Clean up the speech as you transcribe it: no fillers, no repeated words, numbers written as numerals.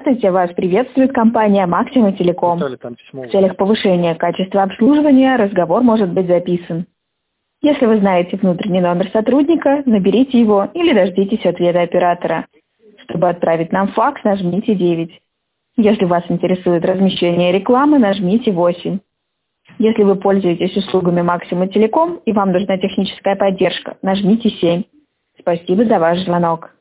Здравствуйте, вас приветствует компания «Максима Телеком». В целях повышения качества обслуживания разговор может быть записан. Если вы знаете внутренний номер сотрудника, наберите его или дождитесь ответа оператора. Чтобы отправить нам факс, нажмите 9. Если вас интересует размещение рекламы, нажмите 8. Если вы пользуетесь услугами «Максима Телеком» и вам нужна техническая поддержка, нажмите 7. Спасибо за ваш звонок.